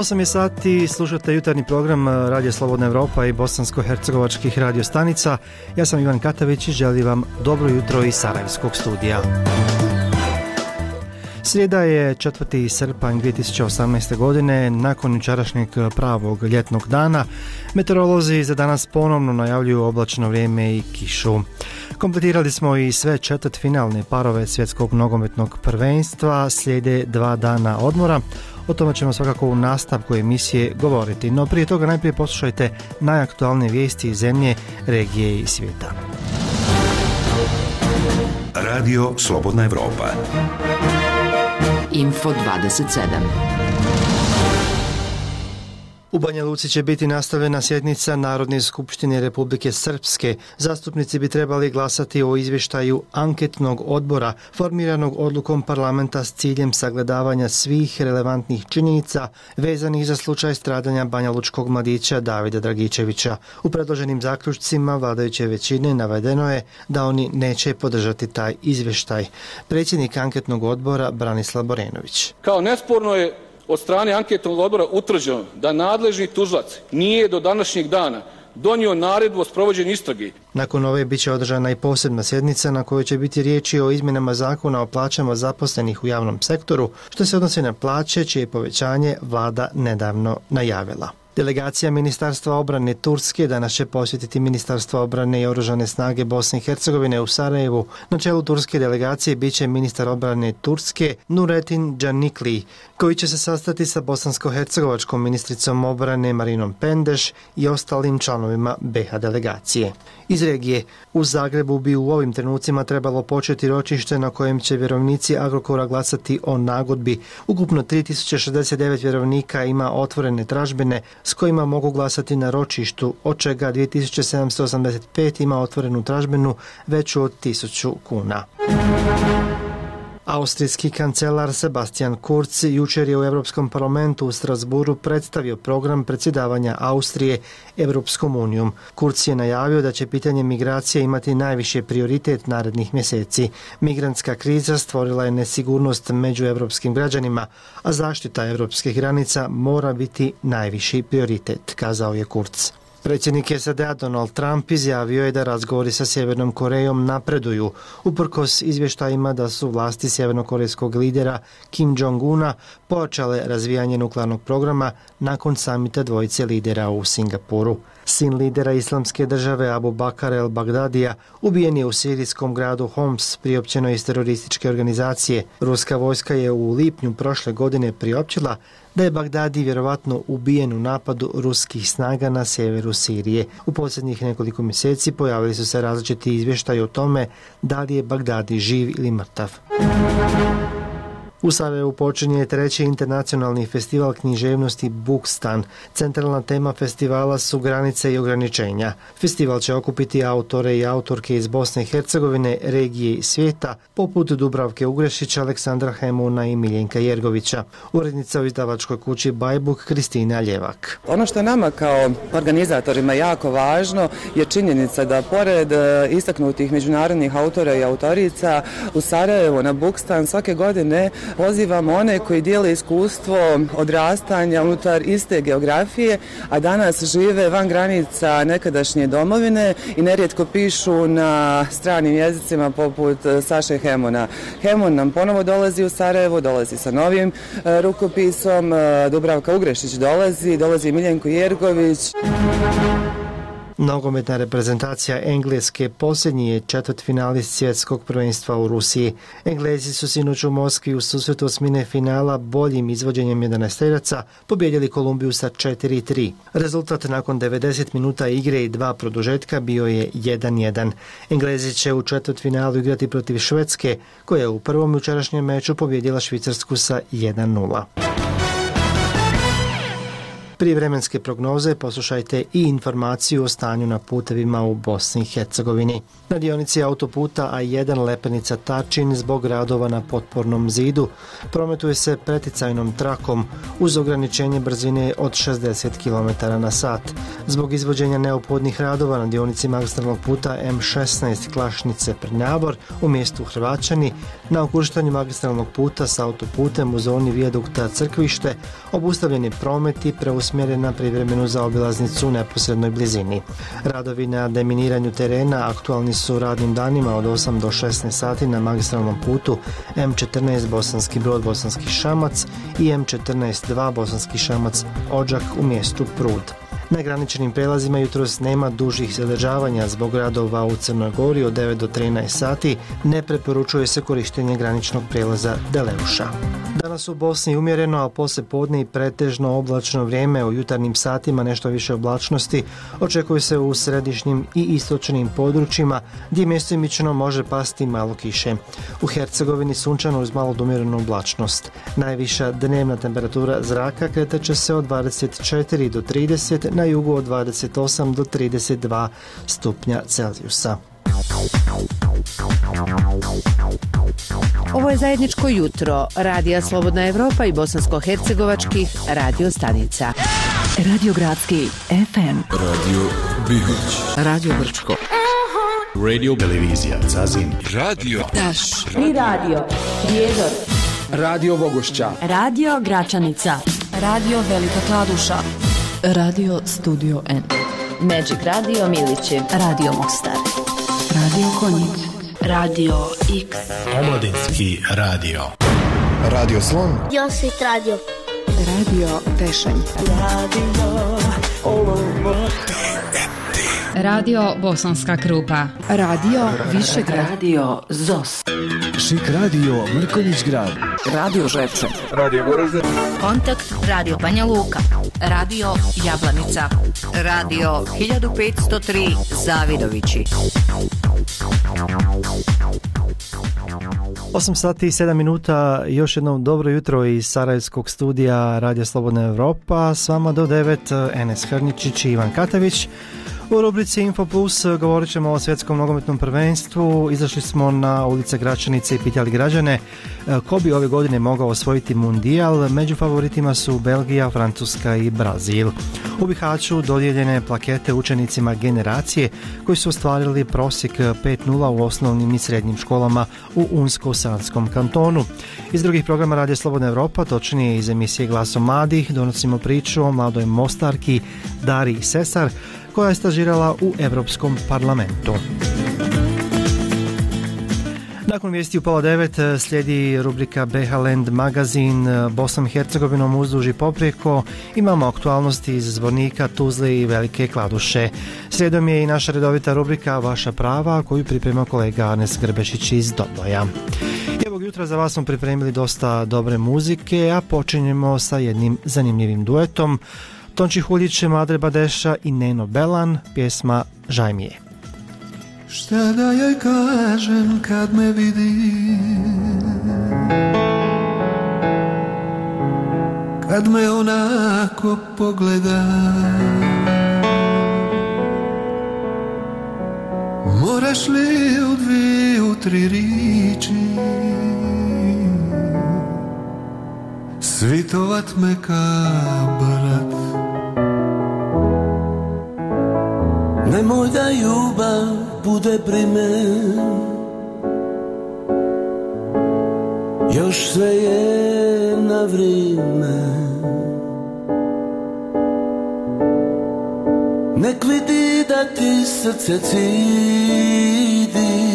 8 je sati, slušate jutarnji program Radio Slobodna Evropa i bosansko-hercegovačkih radio stanica. Ja sam Ivan Katavić i želim vam dobro jutro iz Sarajevskog studija. Srijeda je 4. srpanj 2018. godine, nakon jučerašnjeg pravog ljetnog dana. Meteorolozi za danas ponovno najavljuju oblačno vrijeme i kišu. Kompletirali smo i sve četvrtfinalne parove svjetskog nogometnog prvenstva, slijede 2 dana odmora. O tome ćemo svakako u nastavku emisije govoriti, no prije toga najprije poslušajte najaktualnije vijesti iz zemlje, regije i svijeta. Radio Slobodna Evropa. Info 27. U Banja Luci će biti nastavljena sjednica Narodne skupštine Republike Srpske. Zastupnici bi trebali glasati o izvještaju anketnog odbora formiranog odlukom parlamenta s ciljem sagledavanja svih relevantnih činjenica vezanih za slučaj stradanja banjalučkog mladića Davida Dragičevića. U predloženim zaključcima vladajuće većine navedeno je da oni neće podržati taj izvještaj. Predsjednik anketnog odbora Branislav Borenović. Kao nesporno je od strane anketnog odbora utvrđeno da nadležni tužilac nije do današnjeg dana donio naredbu o sprovođenju istrage. Nakon ove bit će održana i posebna sjednica na kojoj će biti riječi o izmjenama zakona o plaćama zaposlenih u javnom sektoru, što se odnosi na plaće čije povećanje vlada nedavno najavila. Delegacija Ministarstva obrane Turske danas će posjetiti Ministarstvo obrane i oružane snage Bosne i Hercegovine u Sarajevu. Na čelu turske delegacije bit će ministar obrane Turske Nurettin Canikli, koji će se sastati sa bosansko-hercegovačkom ministricom obrane Marinom Pendeš i ostalim članovima BiH delegacije. Iz regije, u Zagrebu bi u ovim trenucima trebalo početi ročište na kojem će vjerovnici Agrokora glasati o nagodbi. Ukupno 3069 vjerovnika ima otvorene tražbine s kojima mogu glasati na ročištu, od čega 2785 ima otvorenu tražbinu veću od 1000 kuna. Austrijski kancelar Sebastian Kurz jučer je u Europskom parlamentu u Strasburu predstavio program predsjedavanja Austrije Europskom unijom. Kurz je najavio da će pitanje migracije imati najviše prioritet narednih mjeseci. Migrantska kriza stvorila je nesigurnost među europskim građanima, a zaštita europskih granica mora biti najviši prioritet, kazao je Kurz. Predsjednik SAD-a Donald Trump izjavio je da razgovori sa Sjevernom Korejom napreduju, uprkos izvještajima da su vlasti sjevernokorejskog lidera Kim Jong-una pojačale razvijanje nuklearnog programa nakon samita dvojice lidera u Singapuru. Sin lidera Islamske države Abu Bakr el-Bagdadija ubijen je u sirijskom gradu Homs, priopćeno iz terorističke organizacije. Ruska vojska je u lipnju prošle godine priopćila da je Bagdadi vjerovatno ubijen u napadu ruskih snaga na sjeveru Sirije. U posljednjih nekoliko mjeseci pojavili su se različiti izvještaji o tome da li je Bagdadi živ ili mrtav. U Sarajevu počinje 3. internacionalni festival književnosti Bukstan. Centralna tema festivala su granice i ograničenja. Festival će okupiti autore i autorke iz Bosne i Hercegovine, regije i svijeta, poput Dubravke Ugrešića, Aleksandra Hemuna i Miljenka Jergovića. Urednica u izdavačkoj kući Bajbuk Kristina Ljevak. Ono što nama kao organizatorima jako važno je činjenica da pored istaknutih međunarodnih autora i autorica u Sarajevu na Bukstan svake godine pozivamo one koji dijele iskustvo odrastanja unutar iste geografije, a danas žive van granica nekadašnje domovine i nerijetko pišu na stranim jezicima poput Saše Hemuna. Hemun nam ponovo dolazi u Sarajevo, dolazi sa novim rukopisom, Dubravka Ugrešić dolazi Miljenko Jergović. Nogometna reprezentacija Engleske posljednji je četvrtfinalist svjetskog prvenstva u Rusiji. Englezi su sinoć u Moskvi u susretu osmine finala boljim izvođenjem 11-teraca pobijedili Kolumbiju sa 4-3. Rezultat nakon 90 minuta igre i 2 produžetka bio je 1-1. Englezi će u četvrtfinalu igrati protiv Švedske, koja je u prvom jučerašnjem meču pobijedila Švicarsku sa 1-0. Prije vremenske prognoze poslušajte i informaciju o stanju na putevima u Bosni i Hercegovini. Na dionici autoputa A1 Lepenica Tarčin zbog radova na potpornom zidu prometuje se preticajnom trakom uz ograničenje brzine od 60 km/h. Zbog izvođenja neophodnih radova na dionici magistralnog puta M16 Klašnice-Prnjavor u mjestu Hrvaćani, na ukrštanju magistralnog puta s autoputem u zoni vijadukta Crkvište obustavljen je promet i preusmjeren na privremenu zaobilaznicu u neposrednoj blizini. Radovi na deminiranju terena aktualni su radnim danima od 8 do 16 sati na magistralnom putu M14 Bosanski Brod Bosanski Šamac i M14-2 Bosanski Šamac Odžak u mjestu Prud. Na graničnim prelazima jutros nema dužih zadržavanja zbog radova u Crnoj Gori od 9 do 13 sati, ne preporučuje se korištenje graničnog prelaza Deleuša. Danas u Bosni umjereno, a poslije podne i pretežno oblačno vrijeme, u jutarnjim satima nešto više oblačnosti očekuje se u središnjim i istočnim područjima gdje mjestoimično može pasti malo kiše. U Hercegovini sunčano uz malo umjerenu oblačnost. Najviša dnevna temperatura zraka kretat će se od 24 do 30, na jugu od 28 do 32 stupnja Celzijusa. Ovo je zajedničko jutro Radija Slobodna Evropa i bosansko-hercegovačkih radio stanica. Radio Gradski FM, Radio Bihać, Radio Brčko, Radio Televizija Zazin, Radio Taš, Tri radio, Prijedor, Radio Bogošća, Radio Gračanica, Radio Velika Kladuša, Radio Studio N, Magic Radio Milići, Radio Mostar, Radio Konjic, Radio X, Omladinski radio, Radio Slon, Josvit Radio, Radio Tešanj, Radio Bosanska Krupa, Radio Višegrad, Radio ZOS, Šik radio Mrkonjić Grad, Radio Žepče, Radio Goražde, Kontakt Radio Banja Luka, Radio Jablanica, Radio 1503 Zavidovići. 8 sati i 7 minuta, još jedno dobro jutro iz Sarajevskog studija Radija Slobodna Evropa. S vama do 9 Enes Hrničić i Ivan Katavić. U rubrici Info Plus govorit ćemo o svjetskom nogometnom prvenstvu. Izašli smo na ulice Gračanice i pitali građane ko bi ove godine mogao osvojiti mundijal. Među favoritima su Belgija, Francuska i Brazil. U Bihaću dodijeljene plakete učenicima generacije koji su ostvarili prosjek 5.0 u osnovnim i srednjim školama u Unsko-Sanskom kantonu. Iz drugih programa Radija Slobodna Evropa, točnije iz emisije Glasom mladih, donosimo priču o mladoj Mostarki Dariji Sesar, koja je stažirala u Europskom parlamentu. Nakon vijesti u 8:30 slijedi rubrika BH Land magazin Bosnom i Hercegovinom uzduž i poprijeko. Imamo aktualnosti iz Zvornika, Tuzle i Velike Kladuše. Slijedom je i naša redovita rubrika Vaša prava, koju priprema kolega Arnes Grbešić iz Doboja. Ovog jutra za vas smo pripremili dosta dobre muzike, a počinjemo sa jednim zanimljivim duetom. Tonči Huljić, Madre Badeša i Neno Belan, pjesma Žaj mi je. Šta da joj kažem kad me vidi, kad me onako pogleda, moraš li u 2, 3 riči svitovat me ka brat. Nemoj da ljubav bude primen, još sve je na vrijeme. Nek vidi da ti srce cidi,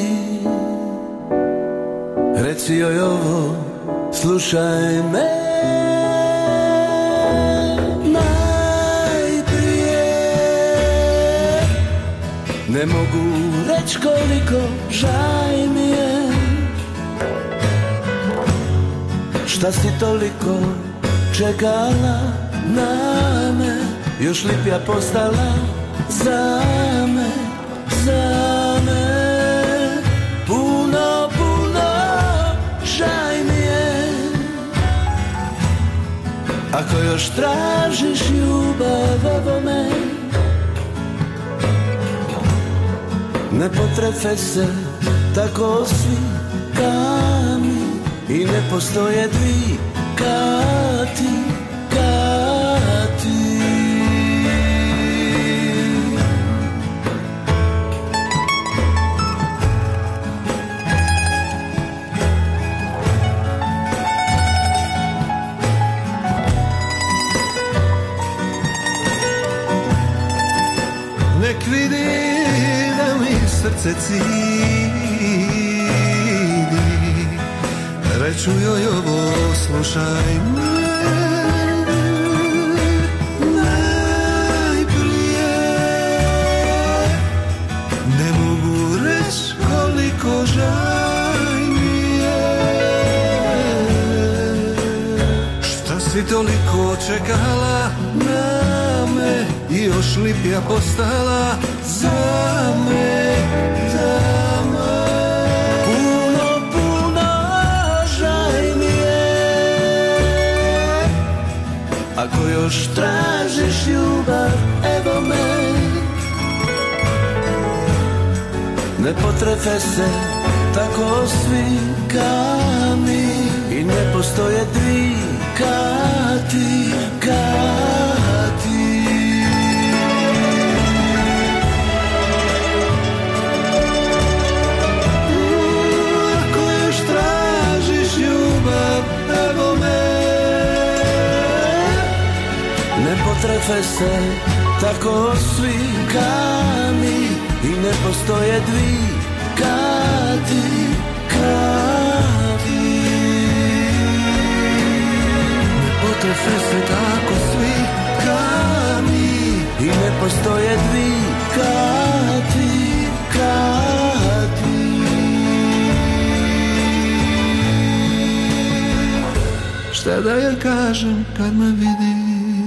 reci joj ovo, slušaj me. Ne mogu reći koliko žaj mi je, šta si toliko čekala na me, još lipja postala za me, za me. Puno, puno žaj mi je, ako još tražiš ljubav vo me. Ne potrefe se tako svi kami i ne postoje dvi kati, kati. uvijek vidi da mi srce cidi. Reću joj ovo slušaj najprije. Ne mogu reći koliko žaj mi je. Šta si toliko čekala na me i još lipija postala za me, za me. Puno, puno žaj mi je. Ako još tražiš ljubav, evo me. Ne potrefe se tako svi kami i ne postoje dvi kati, kati. Ako još tražiš ljubav, evo me. Ne potrefe se tako svi kami i ne postoje dvi kati, kati. Ne potrefe se tako svi kami i ne postoje dvi kati, kati. Šta da ja kažem kad me vidi?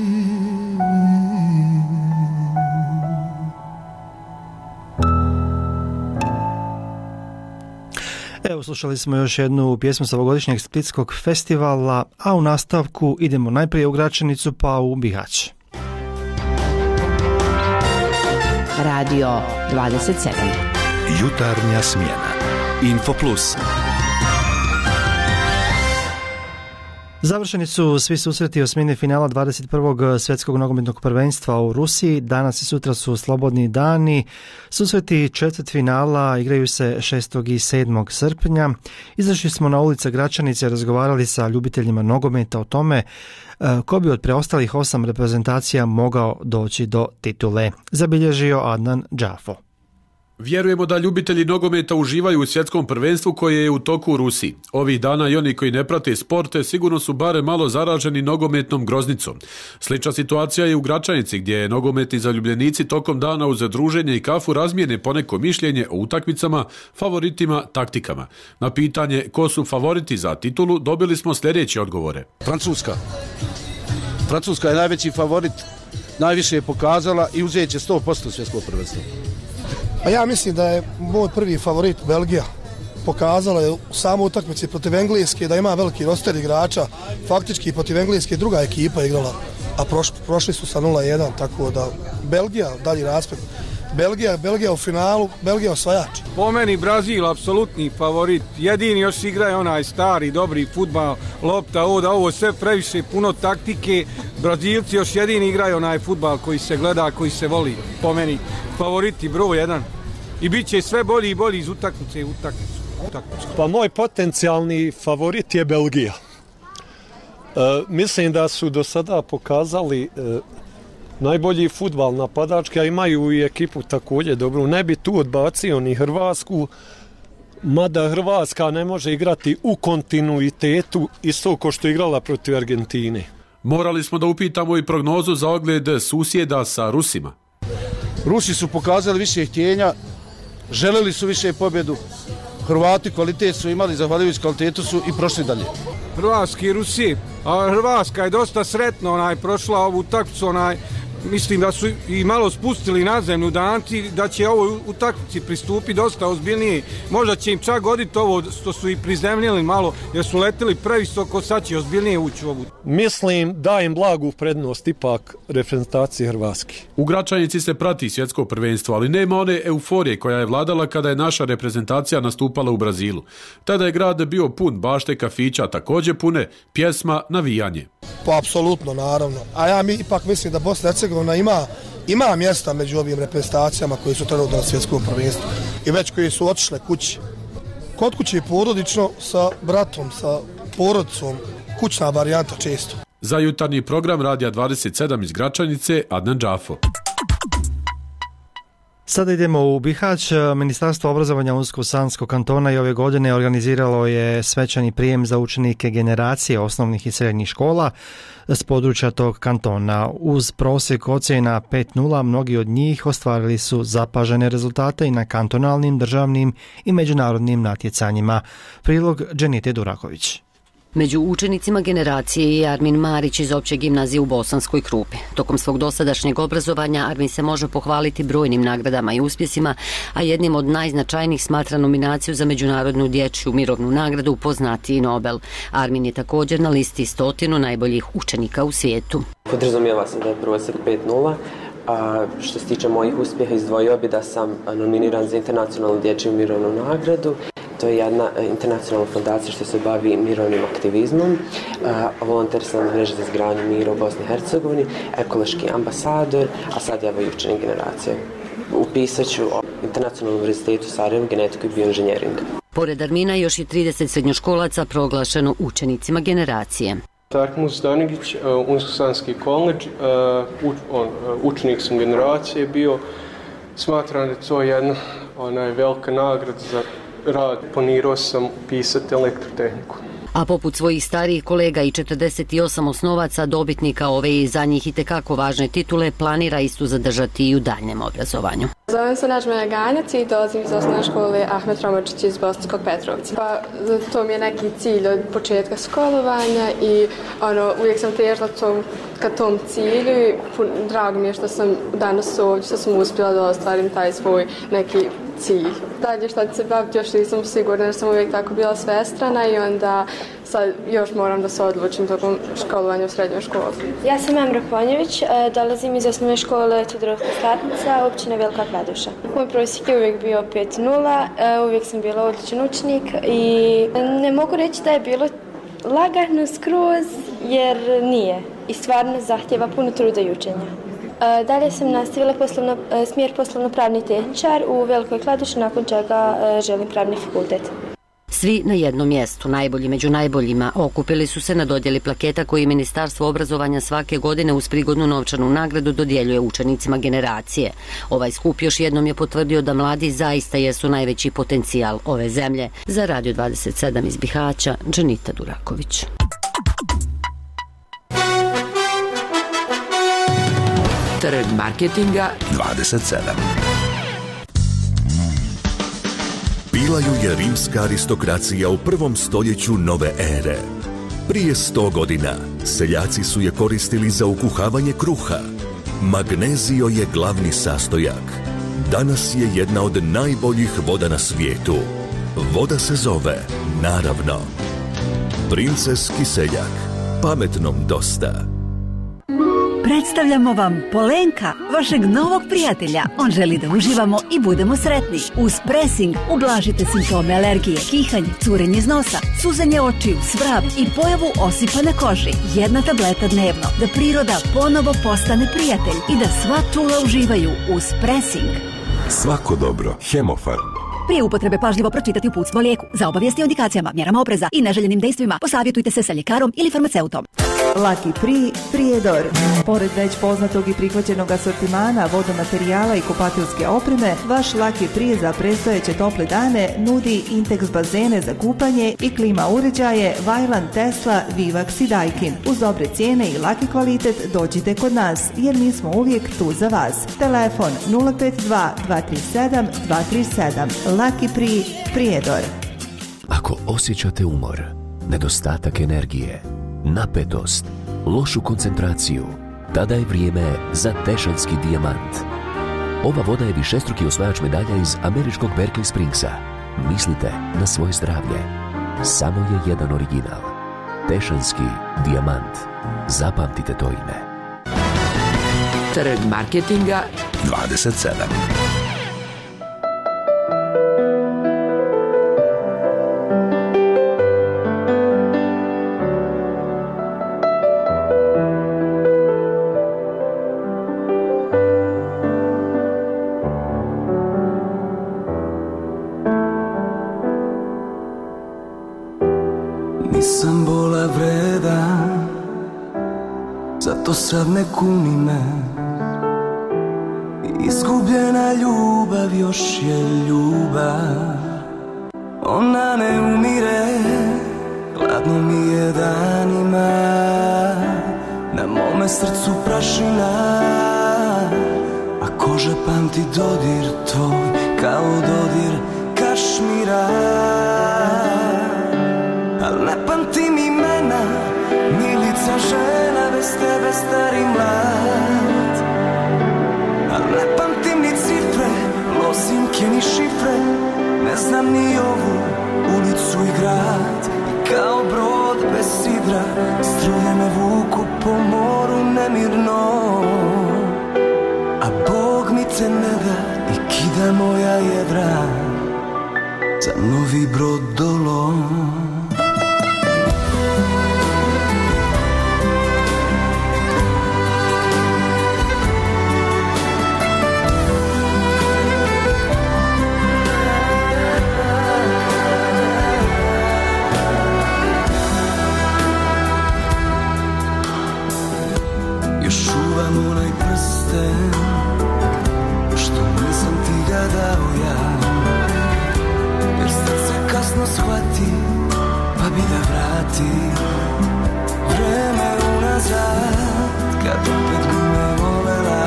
Evo, slušali smo još jednu pjesmu sa ovogodišnjeg Splitskog festivala, a u nastavku idemo najprije u Gračanicu pa u Bihać. Radio 27. Jutarnja smjena. Info Plus. Završeni su svi susreti osmine finala 21. svjetskog nogometnog prvenstva u Rusiji. Danas i sutra su slobodni dani. Susreti četvrtfinala igraju se 6. i 7. srpnja. Izašli smo na ulice Gračanice, razgovarali sa ljubiteljima nogometa o tome ko bi od preostalih 8 reprezentacija mogao doći do titule. Zabilježio Adnan Džafo. Vjerujemo da ljubitelji nogometa uživaju u svjetskom prvenstvu koje je u toku u Rusiji. Ovih dana i oni koji ne prate sporte sigurno su bare malo zaraženi nogometnom groznicom. Slična situacija je u Gračanici gdje nogometni zaljubljenici tokom dana uz druženje i kafu razmijene poneko mišljenje o utakmicama, favoritima, taktikama. Na pitanje ko su favoriti za titulu dobili smo sljedeće odgovore. Francuska. Francuska je najveći favorit, najviše je pokazala i uzet će 100% svjetskog prvenstva. A ja mislim da je moj prvi favorit Belgija. Pokazala je u samoj utakmici protiv Engleske da ima veliki roster igrača. Faktički protiv Engleske druga ekipa igrala, a prošli su sa 0-1, tako da Belgija, dalji raspet. Belgija u finalu, Belgija osvajač. Po meni Brazil apsolutni favorit. Jedini još igraje onaj stari, dobri fudbal, lopta, ovo sve previše, puno taktike. Brazilci još jedini igraju onaj fudbal koji se gleda, koji se voli. Po meni favoriti broj 1. I bit će sve bolji i bolji iz utakmice u utakmicu. Pa moj potencijalni favorit je Belgija. Mislim da su do sada pokazali najbolji fudbal napadački, a imaju i ekipu također dobru. Ne bi tu odbacio ni Hrvatsku, mada Hrvatska ne može igrati u kontinuitetu isto ko što igrala protiv Argentine. Morali smo da upitamo i prognozu za ogled susjeda sa Rusima. Rusi su pokazali više htjenja, želeli su više pobjedu. Hrvati kvalitet su imali, zahvaljujući kvalitetu su i prošli dalje. Hrvatski i Rusi, a Hrvatska je dosta sretno prošla ovu utakmicu, mislim da su i malo spustili na zemlju Danci, da će ovoj utakmici pristupi dosta ozbiljnije. Možda će im čak goditi ovo što su i prizemljili malo, jer su letili previsoko, sad će ozbiljnije ući u ovu. Mislim da im blagu prednost ipak reprezentacije Hrvatske. U Gračanici se prati svjetsko prvenstvo, ali nema one euforije koja je vladala kada je naša reprezentacija nastupala u Brazilu. Tada je grad bio pun bašte kafića, također pune pjesma, navijanje. Pa apsolutno, naravno. A ja ipak mislim da Bosna i Hercegovina ima mjesta među ovim reprezentacijama koji su trenutno na svjetskom prvenstvu i već koji su otišle kući. Kod kuće porodično sa bratom, sa porodicom, kućna varijanta često. Za jutarnji program Radija 27 iz Gračanice, Adnan Džafo. Sada idemo u Bihać. Ministarstvo obrazovanja Unsko-Sanskog kantona i ove godine organiziralo je svečani prijem za učenike generacije osnovnih i srednjih škola s područja tog kantona. Uz prosjek ocjena 5.0 mnogi od njih ostvarili su zapažene rezultate i na kantonalnim, državnim i međunarodnim natjecanjima. Prilog Dženite Duraković. Među učenicima generacije je Armin Marić iz opće gimnazije u Bosanskoj Krupi. Tokom svog dosadašnjeg obrazovanja Armin se može pohvaliti brojnim nagradama i uspjesima, a jednim od najznačajnijih smatra nominaciju za međunarodnu dječju mirovnu nagradu poznatiji Nobel. Armin je također na listi 100 najboljih učenika u svijetu. Podrazumijeva se da je prosjek 5.0. A što se tiče mojih uspjeha, izdvojio bi da sam nominiran za internacionalnu dječju mirovnu nagradu. To je jedna internacionalna fondacija što se bavi mirovnim aktivizmom. Volonter sam na mreži za izgradnju mira u Bosni i Hercegovini, ekološki ambasador, a sad ja učenik generacije. Upisat ću o Internacionalnom univerzitetu u Sarajevu genetiku i bioinženjering. Pored Armina još je 30 srednjoškolaca proglašeno učenicima generacije. Tarkmus Danigić, Unsko-Sanski koledž, učenik sam generacije bio. Smatram da je to jedna velika nagrada za rad. Planirao sam upisati elektrotehniku. A poput svojih starijih kolega i 48 osnovaca dobitnika ove i za njih itekako važne titule planira istu zadržati i u daljnjem obrazovanju. Zovem se Nađmena Ganjac i dolazim iz osnovne škole Ahmet Romačić iz Bosanskog Petrovca. Pa to mi je neki cilj od početka školovanja i uvijek sam težila ka tom cilju. Drago mi je što sam danas ovdje, što sam uspjela da ostvarim taj svoj neki cilj. Dalje što ću se baviti još nisam sigurna jer sam uvijek tako bila svestrana i onda sad još moram da se odlučim tokom školovanja u srednjoj školi. Ja sam Emra Ponjević, dolazim iz osnovne škole Tudorovka Startnica, općine Velika Kladuša. Moj prosjek je uvijek bio 5.0, uvijek sam bila odličan učenik i ne mogu reći da je bilo lagano skroz jer nije i stvarno zahtjeva puno truda i učenja. Dalje sam nastavila smjer poslovno-pravni tehničar u Velikoj Kladuši, nakon čega želim pravni fakultet. Svi na jednom mjestu, najbolji među najboljima, okupili su se na dodjeli plaketa koji Ministarstvo obrazovanja svake godine uz prigodnu novčanu nagradu dodjeljuje učenicima generacije. Ovaj skup još jednom je potvrdio da mladi zaista jesu najveći potencijal ove zemlje. Za Radio 27 iz Bihaća, Dženita Duraković. Trg marketinga 27. Bila ju je rimska aristokracija u 1. stoljeću nove ere. Prije 100 godina seljaci su je koristili za ukuhavanje kruha. Magnezio je glavni sastojak. Danas je jedna od najboljih voda na svijetu. Voda se zove Naravno. Princeski seljak. Pametnom dosta. Predstavljamo vam Polenka, vašeg novog prijatelja. On želi da uživamo i budemo sretni. Uz Pressing ublažite simptome alergije, kihanje, curenje iz nosa, suzanje očiju, svrab i pojavu osipa na koži. 1 tableta dnevno, da priroda ponovo postane prijatelj i da sva čula uživaju uz Pressing. Svako dobro. Hemofarm. Prije upotrebe pažljivo pročitati uputstvo o lijeku. Za obavijesti o indikacijama, mjerama opreza i neželjenim dejstvima posavjetujte se sa ljekarom ili farmaceutom. Lucky Pri Prijedor. Pored već poznatog i prihvaćenog asortimana vodomaterijala i kupateljske opreme, vaš Lucky Pri za predstojeće tople dane nudi Intex bazene za kupanje i klima uređaje Vajlan, Tesla, Vivax i Daikin. Uz dobre cijene i laki kvalitet dođite kod nas jer mi smo uvijek tu za vas. Telefon 052 237 237. Lucky Pri Prijedor. Ako osjećate umor, nedostatak energije, napetost, lošu koncentraciju, tada je vrijeme za Tešanski dijamant. Ova voda je višestruki osvajač medalja iz američkog Berkeley Springsa. Mislite na svoje zdravlje. Samo je jedan original. Tešanski dijamant. Zapamtite to ime. Trg marketinga 27. Nisam bola vredan, zato sad ne kuni me Izgubljena ljubav još je ljubav. Ona ne umire, hladno mi je danima. Na mome srcu prašina, a koža pamti dodir tvoj kao dodir kašmira. Al ne pamtim imena, ni lica žena, bez tebe stari mlad. Al ne pamtim ni cifre, lozinke ni šifre, ne znam ni ovu ulicu i grad. Kao brod bez sidra, struje me vuku po moru nemirno. A Bog mi te ne da i kida moja jedra za novi brod dolom. Čuvam onaj prsten što nisam ti ga dao ja, jer srce kasno shvati pa bi da vrati vreme unazad. Kad opet bi me volela,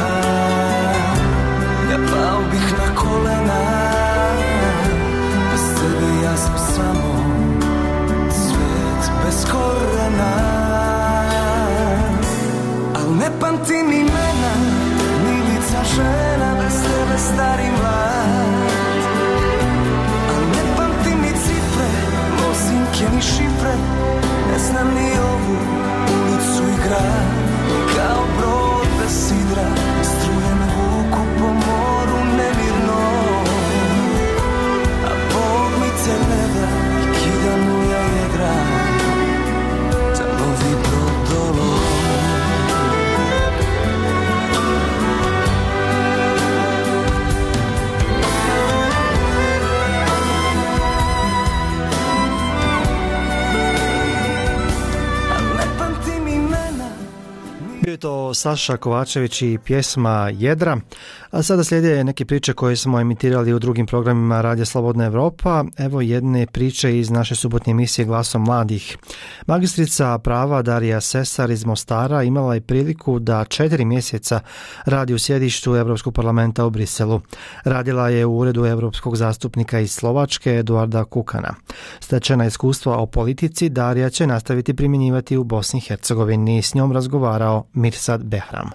ja pao bih na kolena. Bez tebe ja sam samo svijet bez korena. Ne pamtim imena, ni lica žena, bez tebe stari mlad. Al ne pamtim ni cifre, lozinke ni šifre, ne znam ni ovu ulicu i grad. Kao brod bez sidra, struje me vuku po moru nemirno. A Bog mi te ne da i kida moja jedra za novi brod dolom. Bio je to Saša Kovačević i pjesma Jedra, a sada slijede neke priče koje smo emitirali u drugim programima Radija Slobodna Evropa. Evo jedne priče iz naše subotnje emisije Glasom mladih. Magistrica prava Darija Sesar iz Mostara imala je priliku da 4 mjeseca radi u sjedištu Evropskog parlamenta u Briselu. Radila je u uredu Evropskog zastupnika iz Slovačke Eduarda Kukana. Stečena iskustva o politici Darija će nastaviti primjenjivati u Bosni i Hercegovini. S njom razgovarao Mirsad Behram.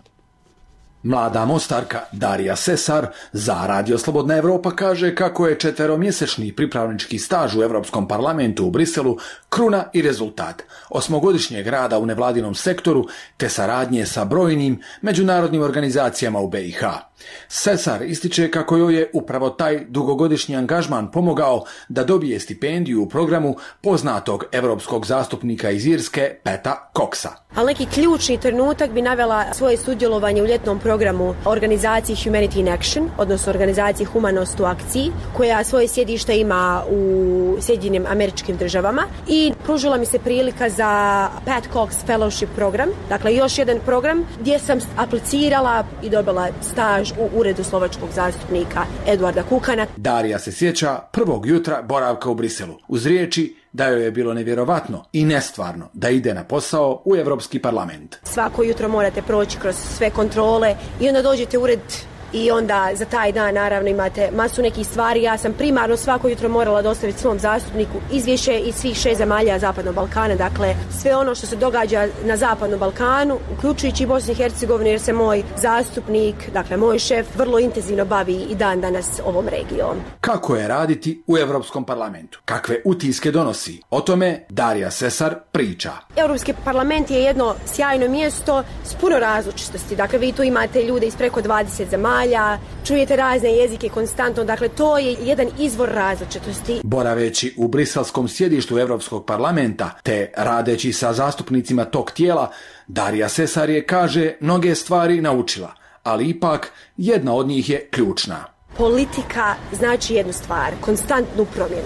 Mlada Mostarka Darija Sesar za Radio Slobodna Evropa kaže kako je 4-mjesečni pripravnički staž u Europskom parlamentu u Briselu kruna i rezultat 8-godišnjeg rada u nevladinom sektoru te saradnje sa brojnim međunarodnim organizacijama u BiH. Sesar ističe kako joj je upravo taj dugogodišnji angažman pomogao da dobije stipendiju u programu poznatog evropskog zastupnika iz Irske Peta Coxa. Ali neki ključni trenutak bi navela svoje sudjelovanje u ljetnom programu organizaciji Humanity in Action, odnosno organizaciji Humanost u akciji, koja svoje sjedište ima u Sjedinjenim Američkim Državama, i pružila mi se prilika za Pat Cox Fellowship program, dakle još jedan program gdje sam aplicirala i dobila staž u uredu slovačkog zastupnika Eduarda Kukana. Darija se sjeća prvog jutra boravka u Briselu uz riječi da joj je bilo nevjerovatno i nestvarno da ide na posao u Europski parlament. Svako jutro morate proći kroz sve kontrole i onda dođete u ured i onda za taj dan naravno imate masu nekih stvari. Ja sam primarno svako jutro morala dostaviti svom zastupniku izvješće iz svih 6 zemalja Zapadnog Balkana, dakle sve ono što se događa na Zapadnom Balkanu, uključujući i Bosnu i Hercegovinu, jer se moj zastupnik, dakle moj šef, vrlo intenzivno bavi i dan danas ovom regijom. Kako je raditi u Europskom parlamentu? Kakve utiske donosi? O tome Darija Sesar priča. Europski parlament je jedno sjajno mjesto s puno različitosti. Dakle, vi tu imate ljude iz preko 20 zemalja, čujete razne jezike konstantno, dakle to je jedan izvor različitosti. Boraveći u briselskom sjedištu Europskog parlamenta te radeći sa zastupnicima tog tijela, Darija Sesar je, kaže, mnoge stvari naučila, ali ipak jedna od njih je ključna. Politika znači jednu stvar, konstantnu promjenu.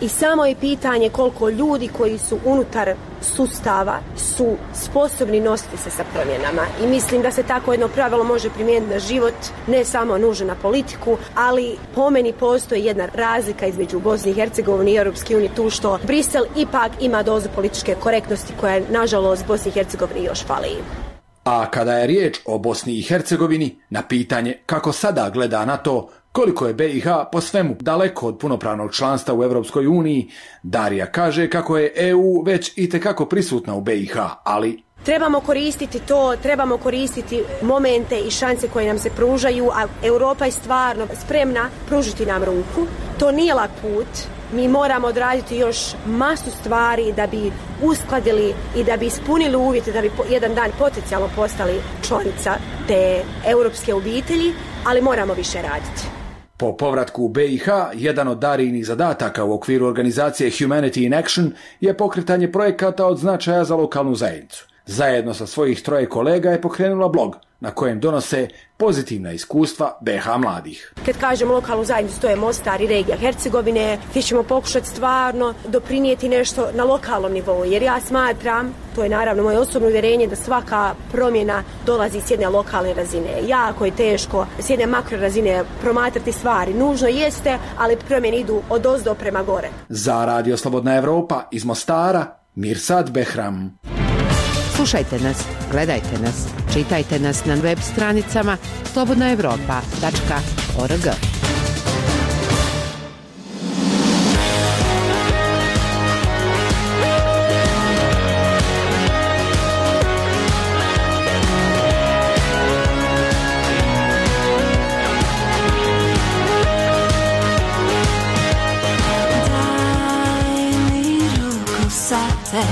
i samo je pitanje koliko ljudi koji su unutar sustava su sposobni nositi se sa promjenama. I mislim da se tako jedno pravilo može primijeniti na život, ne samo nužno na politiku, ali po meni postoji jedna razlika između Bosne i Hercegovine i Europske unije, tu što Brisel ipak ima dozu političke korektnosti koja nažalost Bosni i Hercegovini još fali. A kada je riječ o Bosni i Hercegovini, na pitanje kako sada gleda na to koliko je BiH po svemu daleko od punopravnog članstva u Europskoj uniji, Darija kaže kako je EU već itekako prisutna u BiH, ali trebamo koristiti to, trebamo koristiti momente i šanse koje nam se pružaju, a Europa je stvarno spremna pružiti nam ruku. To nije lak put. Mi moramo odraditi još masu stvari da bi uskladili i da bi ispunili uvjete da bi jedan dan potencijalno postali članica te europske obitelji, ali moramo više raditi. Po povratku u BiH, jedan od Darijinih zadataka u okviru organizacije Humanity in Action je pokretanje projekata od značaja za lokalnu zajednicu. Zajedno sa svojih 3 kolega je pokrenula blog na kojem donose pozitivna iskustva BiH mladih. Kad kažem lokalnu zajednicu, to je Mostar i regija Hercegovine, gdje ćemo pokušati stvarno doprinijeti nešto na lokalnom nivou, jer ja smatram, to je naravno moje osobno uvjerenje, da svaka promjena dolazi s jedne lokalne razine. Jako je teško s jedne makro razine promatrati stvari. Nužno jeste, ali promjene idu od ozdo prema gore. Za Radio Slobodna Evropa iz Mostara, Mirsad Behram. Slušajte nas, gledajte nas, čitajte nas na web stranicama slobodnaevropa.org. Daj mi ruku sa te,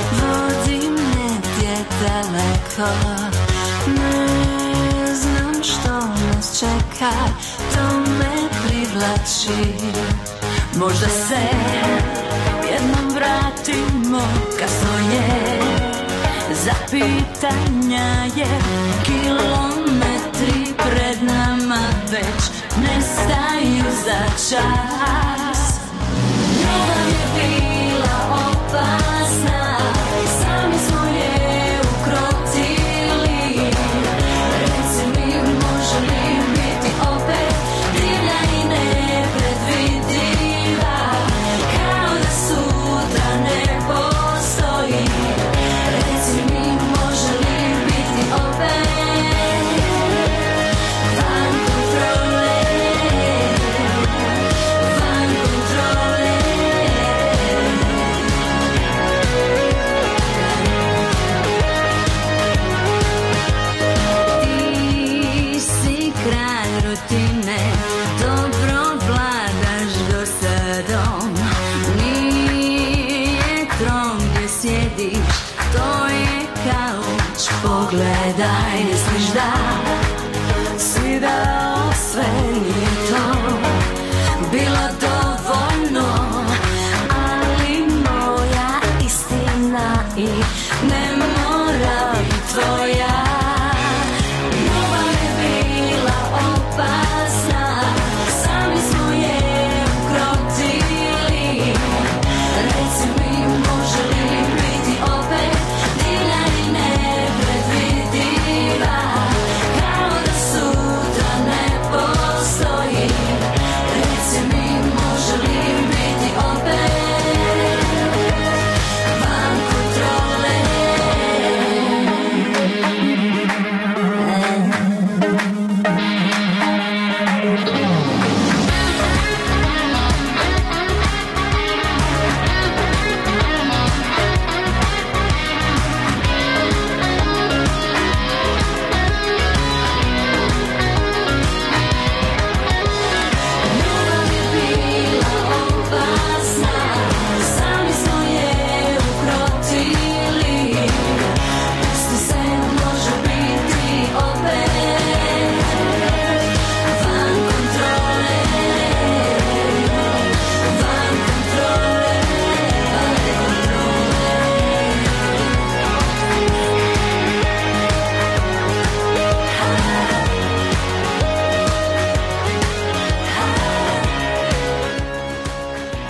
daleko. Ne znam što nas čeka, to me privlači. Možda se jednom vratimo, kasno je, za pitanja je, kilometri pred nama već nestaju za čas. Ljubav je bila opasna, sami smo je ukrotili. Reci mi, može li biti opet divna i nepredvidiva, kao da sutra ne postoji. Reci mi, može li biti opet van kontrole, van kontrole. Ti si kralj rutine, dobro vladaš dosadom. Nije tron gdje sjediš, to je kauč. Pogledaj, ne smiš da si dao sve, nije to bilo dovoljno, ali moja istina i ne mora biti tvoja. Ljubav je bila opasna, sami smo je ukrotili. Reci mi, može li biti opet divna i nepredvidiva, kao da sutra ne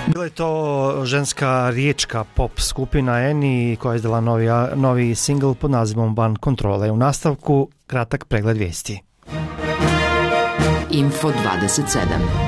Bila je to ženska riječka pop skupina Eni koja je izdala novi singl pod nazivom Van Kontrole. U nastavku kratak pregled vijesti. Info 27.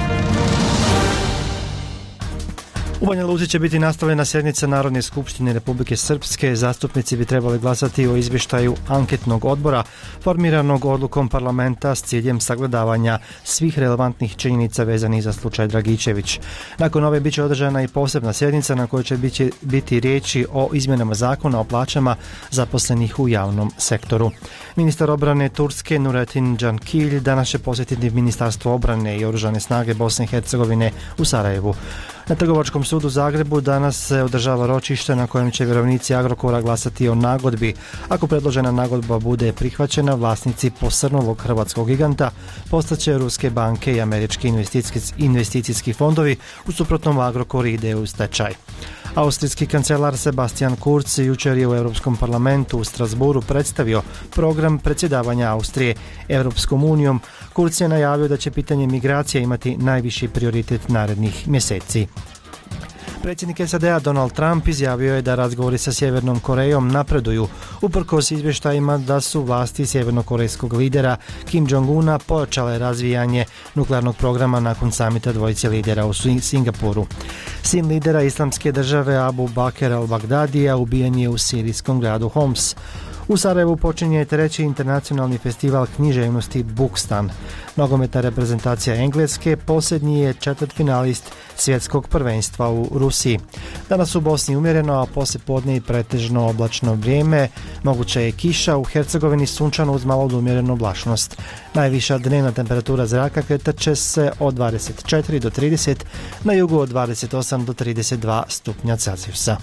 U Banja Luci će biti nastavljena sjednica Narodne skupštine Republike Srpske. Zastupnici bi trebali glasati o izvještaju anketnog odbora formiranog odlukom parlamenta s ciljem sagledavanja svih relevantnih činjenica vezanih za slučaj Dragičević. Nakon ove biće održana i posebna sjednica na kojoj će biti riječi o izmjenama zakona o plaćama zaposlenih u javnom sektoru. Ministar obrane Turske Nurettin Cankilj danas će posjetiti Ministarstvo obrane i Oružane snage Bosne i Hercegovine u Sarajevu. Na Trgovačkom sudu u Zagrebu danas se održava ročište na kojem će vjerovnici Agrokora glasati o nagodbi. Ako predložena nagodba bude prihvaćena, vlasnici posrnulog hrvatskog giganta postaće ruske banke i američki investicijski fondovi, u suprotnom Agrokor ide u stečaj. Austrijski kancelar Sebastian Kurz jučer je u Europskom parlamentu u Strasburu predstavio program predsjedavanja Austrije Europskom unijom. Kurz je najavio da će pitanje migracije imati najviši prioritet narednih mjeseci. Predsjednik SAD-a Donald Trump izjavio je da razgovori sa Sjevernom Korejom napreduju, uprkos izvještajima da su vlasti sjevernokorejskog lidera Kim Jong-una pojačale razvijanje nuklearnog programa nakon samita dvojice lidera u Singapuru. Sin lidera Islamske države Abu Bakr al-Baghdadija ubijen je u sirijskom gradu Homs. U Sarajevu počinje 3. internacionalni festival književnosti Bukstan. Nogometna reprezentacija Engleske posljednji je četvrtfinalist svjetskog prvenstva u Rusiji. Danas u Bosni umjereno, a poslije podne i pretežno oblačno vrijeme. Moguća je kiša, u Hercegovini sunčano uz malo umjerenu oblačnost. Najviša dnevna temperatura zraka kretat će se od 24 do 30, na jugu od 28 do 32 stupnja Celzijusa.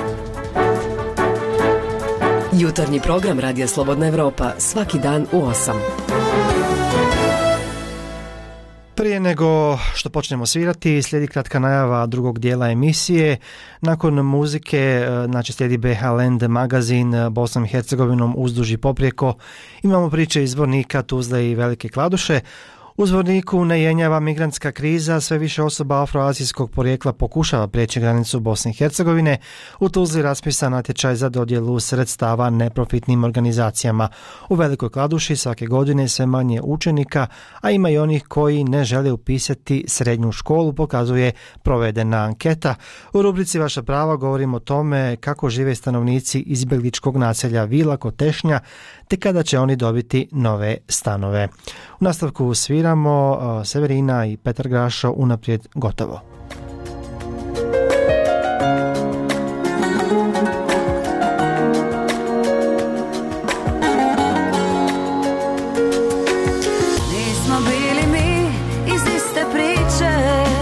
Jutarnji program Radija Slobodna Evropa svaki dan u 8. Prije nego što počnemo svirati, slijedi kratka najava drugog dijela emisije. Nakon muzike, slijedi BH Land magazin Bosnom i Hercegovinom uzduž i poprijeko. Imamo priče iz Zvornika, Tuzle i Velike Kladuše. U Zvorniku ne jenjava migrantska kriza, sve više osoba afroazijskog porijekla pokušava prijeći granicu Bosne i Hercegovine. U Tuzli raspisan natječaj za dodjelu sredstava neprofitnim organizacijama. U Velikoj Kladuši svake godine sve manje učenika, a ima i onih koji ne žele upisati srednju školu, pokazuje provedena anketa. U rubrici Vaša prava govorimo o tome kako žive stanovnici izbjegličkog naselja Vila kod Tešnja, te kada će oni dobiti nove stanove. U nastavku sviramo Severina i Petar Grašo, Unaprijed gotovo. Nismo bili mi iz iste priče,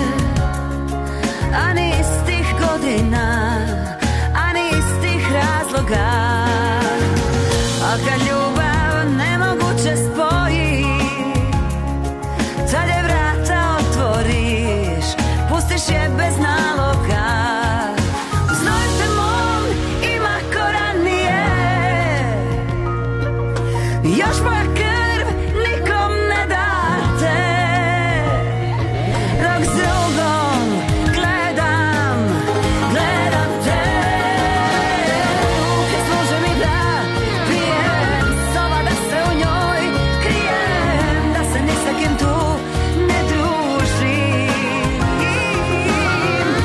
a ni istih godina, a ni istih razloga. A kad ljubav nemoguće spoji, tad je vrata otvoriš, pustiš je bez naloga. Znoj te mom ima koranije, još moja krv nikom ne date. Dok s drugom gledam te, ruke služe mi da pijem, soba da se u njoj krijem, da se ni sa kim tu ne družim.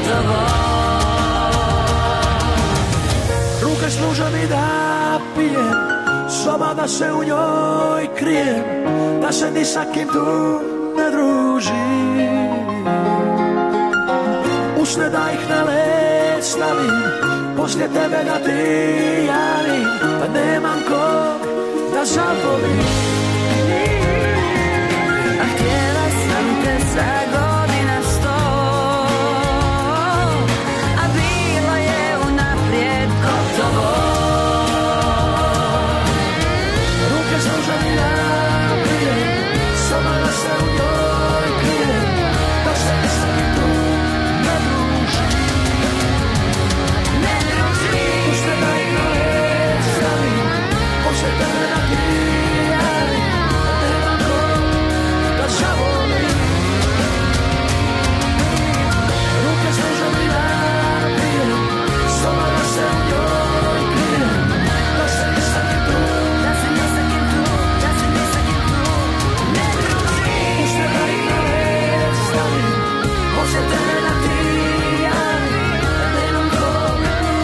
gotovo. Ruke služe mi da pijem, soba da se u njoj krijem, da se ni sa kim tu ne družim. Usne da ih na led stavim, poslije tebe da ti javim, da nemam kog da zavolim. A htjela sam te za godina 100, a bilo je unaprijed gotovo. Ruke služe mi da pijem, soba da se u njoj krijem, da se ni sa kim tu ne družim. Usne da ih na led stavim, poslije tebe da ti javim, da nemam kog da zavolim. Ruke služe mi da pijem, soba da se u njoj krijem, da se ni sa kim tu ne družim. Usne da ih na led stavim, poslije tebe da ti javim, da nemam kog.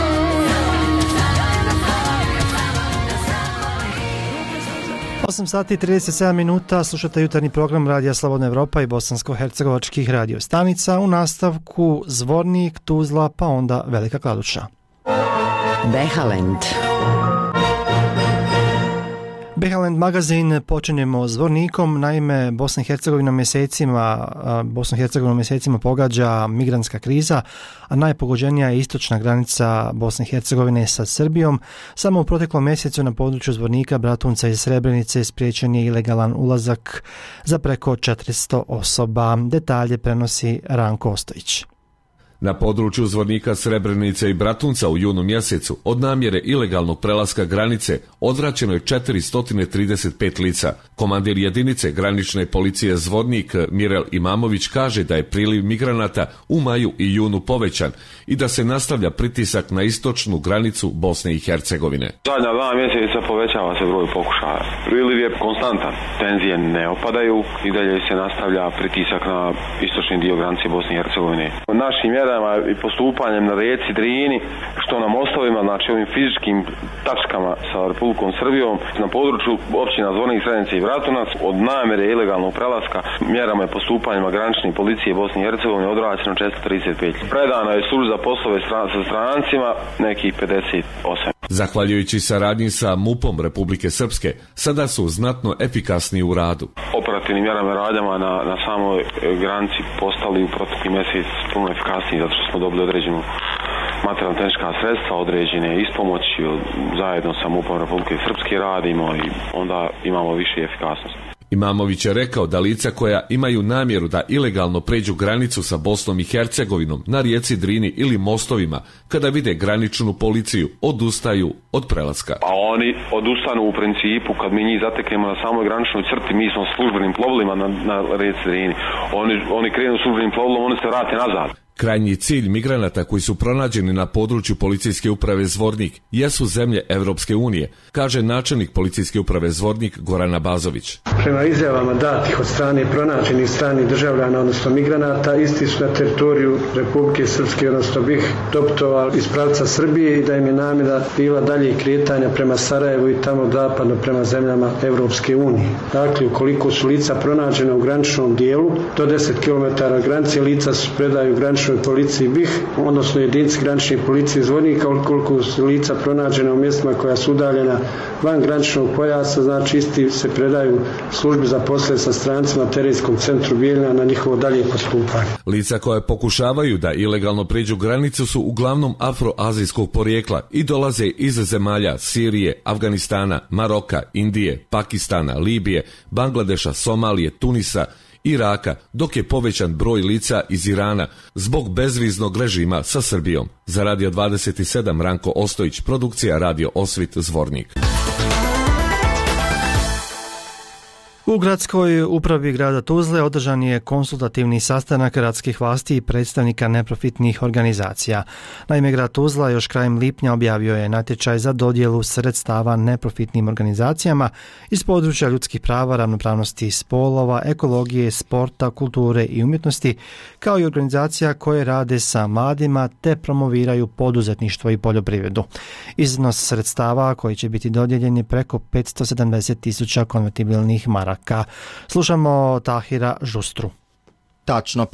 8 sati i 37 minuta, slušate jutarnji program Radija Slobodna Evropa i bosansko-hercegovačkih radio stanica. U nastavku Zvornik, Tuzla, pa onda Velika Kladuša. Behalend. Behalend magazin počinjemo Zvornikom. Naime, Bosna i Hercegovina mjesecima pogađa migrantska kriza, a najpogođenija je istočna granica Bosne i Hercegovine sa Srbijom. Samo u proteklom mjesecu na području Zvornika, Bratunca i Srebrenice spriječen je ilegalan ulazak za preko 400 osoba. Detalje prenosi Ranko Ostojić. Na području Zvornika, Srebrenice i Bratunca u junu mjesecu od namjere ilegalnog prelaska granice odvraćeno je 435 lica. Komandir jedinice granične policije Zvornik Mirel Imamović kaže da je priliv migranata u maju i junu povećan i da se nastavlja pritisak na istočnu granicu Bosne i Hercegovine. Zadnja 2 mjeseca povećava se broj pokušaja. Priliv je konstantan, tenzije ne opadaju i dalje se nastavlja pritisak na istočni dio granice Bosne i Hercegovine. Našim mjerama i postupanjem na rijeci Drini, što na mostovima, znači ovim fizičkim tačkama sa Republikom Srbijom, na području općina Zvornik, Srebrenice i Bratunac, od namjere ilegalnog prelaska, mjerama i postupanjima granične policije Bosne i Hercegovine odvraćeno 435. Predana je služba za poslove sa strancima nekih 58. Zahvaljujući saradnji sa MUP-om Republike Srpske, sada su znatno efikasni u radu. Operativnim mjerama i radnjama na samoj granici postali u protekli mjesec puno efikasniji, zato što smo dobili određenu materijalno-tehnička sredstva, određene ispomoći, zajedno sa MUP-om Republike Srpske radimo i onda imamo više efikasnosti. Imamović je rekao da lica koja imaju namjeru da ilegalno pređu granicu sa Bosnom i Hercegovinom na rijeci Drini ili mostovima, kada vide graničnu policiju, odustaju od prelaska. Pa oni odustanu u principu kad mi njih zateknemo na samoj graničnoj crti, mi smo službenim plovilima na rijeci Drini. Oni krenu službenim plovilom, oni se vrate nazad. Krajnji cilj migranata koji su pronađeni na području policijske uprave Zvornik jesu zemlje Evropske unije, kaže načelnik policijske uprave Zvornik Goran Abazović. Prema izjavama datih od strane pronađenih stranih državljana, odnosno migranata, isti su na teritoriju Republike Srpske, odnosno BiH, doputovali iz pravca Srbije i da im je namjera bila dalje kretanja prema Sarajevu i tamo zapadno prema zemljama Evropske unije. Dakle, ukoliko su lica pronađena u graničnom dijelu, do 10 km granice lica se predaju graničnoj policiji BiH, odnosno jedinici granične policije Zvornika. Ukoliko su lica pronađena u mjestima koja su udaljena van graničnog pojasa, znači isti se predaju službi za poslove sa strancima terenskom centru Bijeljina na njihovo dalje postupanje. Lica koja pokušavaju da ilegalno pređu granicu su uglavnom afroazijskog porijekla i dolaze iz zemalja Sirije, Afganistana, Maroka, Indije, Pakistana, Libije, Bangladeša, Somalije, Tunisa, Iraka, dok je povećan broj lica iz Irana zbog bezviznog režima sa Srbijom. Za Radio 27 Ranko Ostojić, produkcija Radio Osvit Zvornik. U gradskoj upravi grada Tuzle održan je konsultativni sastanak gradskih vlasti i predstavnika neprofitnih organizacija. Naime, grad Tuzla još krajem lipnja objavio je natječaj za dodjelu sredstava neprofitnim organizacijama iz područja ljudskih prava, ravnopravnosti spolova, ekologije, sporta, kulture i umjetnosti, kao i organizacija koje rade sa mladima te promoviraju poduzetništvo i poljoprivredu. Iznos sredstava koji će biti dodijeljen je preko 570.000 konvertibilnih maraka. Slušamo Tahira Žustru. Tačno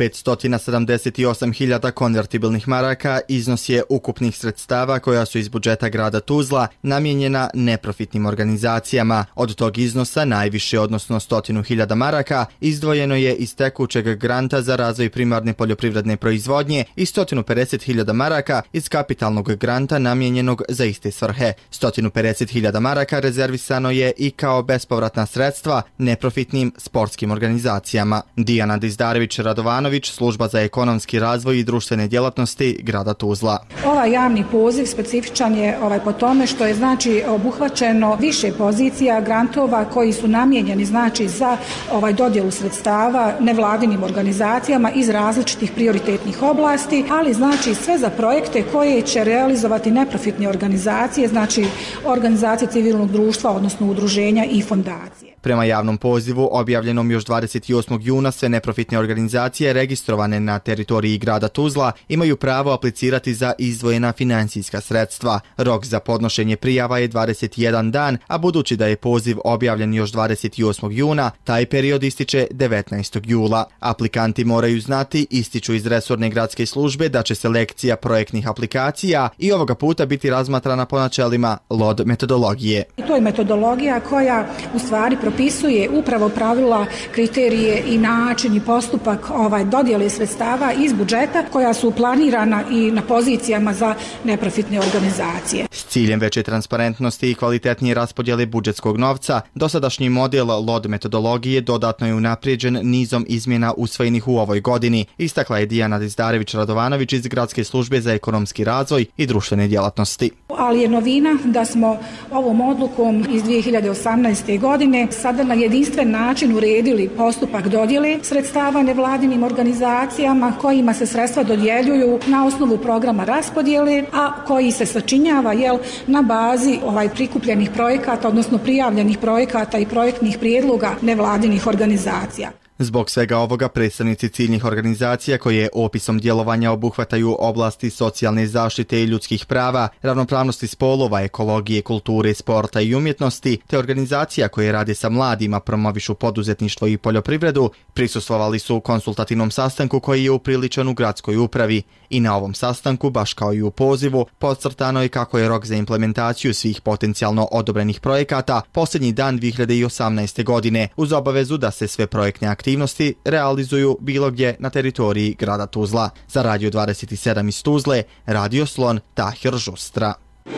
578.000 konvertibilnih maraka iznos je ukupnih sredstava koja su iz budžeta grada Tuzla namijenjena neprofitnim organizacijama. Od tog iznosa najviše, odnosno 100.000 maraka, izdvojeno je iz tekućeg granta za razvoj primarne poljoprivredne proizvodnje i 150.000 maraka iz kapitalnog granta namijenjenog za iste svrhe. 150.000 maraka rezervisano je i kao bespovratna sredstva neprofitnim sportskim organizacijama. Dijana Dizdarević Radovanović, služba za ekonomski razvoj i društvene djelatnosti grada Tuzla. Ovaj javni poziv specifičan je po tome što je obuhvaćeno više pozicija grantova koji su namijenjeni za dodjelu sredstava nevladinim organizacijama iz različitih prioritetnih oblasti, ali sve za projekte koje će realizovati neprofitne organizacije, organizacije civilnog društva, odnosno udruženja i fondacije. Prema javnom pozivu, objavljenom još 28. juna, sve neprofitne organizacije registrovane na teritoriji grada Tuzla imaju pravo aplicirati za izdvojena financijska sredstva. Rok za podnošenje prijava je 21 dan, a budući da je poziv objavljen još 28. juna, taj period ističe 19. jula. Aplikanti moraju znati, ističu iz resorne gradske službe, da će selekcija projektnih aplikacija i ovoga puta biti razmatrana po načelima LOD metodologije. To je metodologija koja u stvari propisuje upravo pravila, kriterije i način i postupak dodjele sredstava iz budžeta koja su planirana i na pozicijama za neprofitne organizacije. S ciljem veće transparentnosti i kvalitetnije raspodjele budžetskog novca, dosadašnji model LOD metodologije dodatno je unaprijeđen nizom izmjena usvojenih u ovoj godini, istakla je Dijana Dizdarević Radovanović iz Gradske službe za ekonomski razvoj i društvene djelatnosti. Ali je novina da smo ovom odlukom iz 2018. godine sada na jedinstven način uredili postupak dodjele sredstava nevladinim organizacijama kojima se sredstva dodjeljuju na osnovu programa raspodjele, a koji se sačinjava na bazi prikupljenih projekata, odnosno prijavljenih projekata i projektnih prijedloga nevladinih organizacija. Zbog svega ovoga, predstavnici ciljnih organizacija koje opisom djelovanja obuhvataju oblasti socijalne zaštite i ljudskih prava, ravnopravnosti spolova, ekologije, kulture, sporta i umjetnosti, te organizacija koje rade sa mladima, promovišu poduzetništvo i poljoprivredu, prisustvovali su u konsultativnom sastanku koji je upriličen u gradskoj upravi. I na ovom sastanku, baš kao i u pozivu, podcrtano je kako je rok za implementaciju svih potencijalno odobrenih projekata posljednji dan 2018. godine, uz obavezu da se sve projektne aktivnosti realizuju bilo gdje na teritoriji grada Tuzla. Za Radio 27 iz Tuzle, Radio Slon, Tahir Žustra.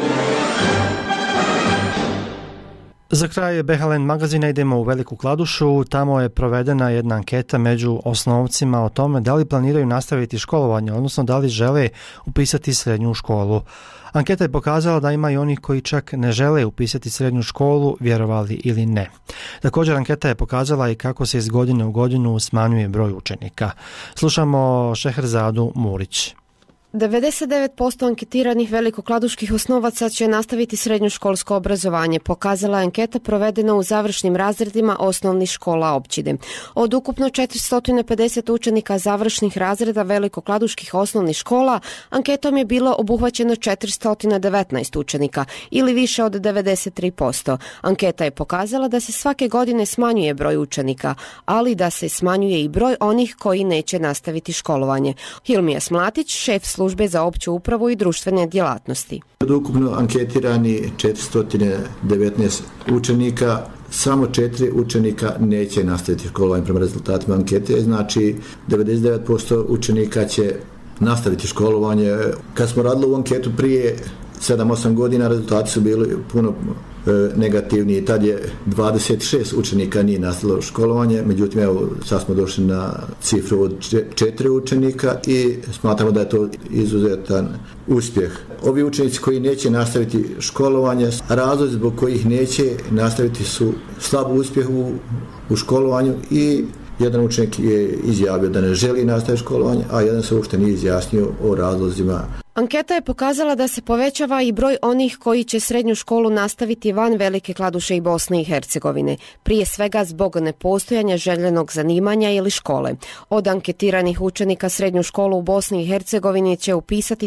Za kraj Behalen magazina idemo u Veliku Kladušu. Tamo je provedena jedna anketa među osnovcima o tome da li planiraju nastaviti školovanje, odnosno da li žele upisati srednju školu. Anketa je pokazala da ima i onih koji čak ne žele upisati srednju školu, vjerovali ili ne. Također anketa je pokazala i kako se iz godine u godinu smanjuje broj učenika. Slušamo Šeherzadu Murić. 99% anketiranih velikokladuških osnovaca će nastaviti srednjoškolsko obrazovanje, pokazala je anketa provedena u završnim razredima osnovnih škola općine. Od ukupno 450 učenika završnih razreda velikokladuških osnovnih škola, anketom je bilo obuhvaćeno 419 učenika ili više od 93%. Anketa je pokazala da se svake godine smanjuje broj učenika, ali da se smanjuje i broj onih koji neće nastaviti školovanje. Hilmija Smlatić, šef službe za opću upravu i društvene djelatnosti. Od ukupno anketirani 419 učenika, samo 4 učenika neće nastaviti školovanje prema rezultatima ankete, znači 99% učenika će nastaviti školovanje. Kad smo radili u anketu prije 7-8 godina rezultati su bili puno negativniji. Tad je 26 učenika nije nastavilo školovanje, međutim evo sad smo došli na cifru od 4 učenika i smatramo da je to izuzetan uspjeh. Ovi učenici koji neće nastaviti školovanje, razlozi zbog kojih neće nastaviti su slab uspjeh u školovanju i jedan učenik je izjavio da ne želi nastaviti školovanje, a jedan se uopšte nije izjasnio o razlozima. Anketa je pokazala da se povećava i broj onih koji će srednju školu nastaviti van Velike Kladuše i Bosne i Hercegovine, prije svega zbog nepostojanja željenog zanimanja ili škole. Od anketiranih učenika srednju školu u Bosni i Hercegovini će upisati